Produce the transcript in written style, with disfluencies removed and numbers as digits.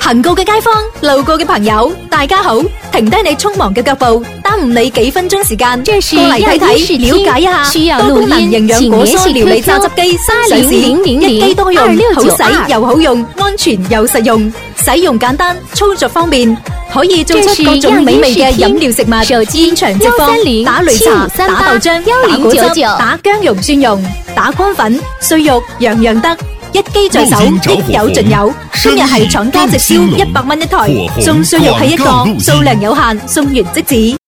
行過嘅街坊，路過嘅朋友，大家好，停低你匆忙嘅腳步，耽誤你幾分鐘時間，過嚟睇睇，了解一下多功能營養果蔬料理榨汁機新上市，一機多用，好使又好用，安全又實用，使用簡單，操作方便，可以做出各種美味嘅飲料食物，現場直放，打擂茶、打豆漿、打果汁、打薑蓉、蒜蓉、打乾粉、碎肉，樣樣得。一機在手，應有盡有。今日係廠家直銷100蚊一台，送碎肉係一個，數量有限，送完即止。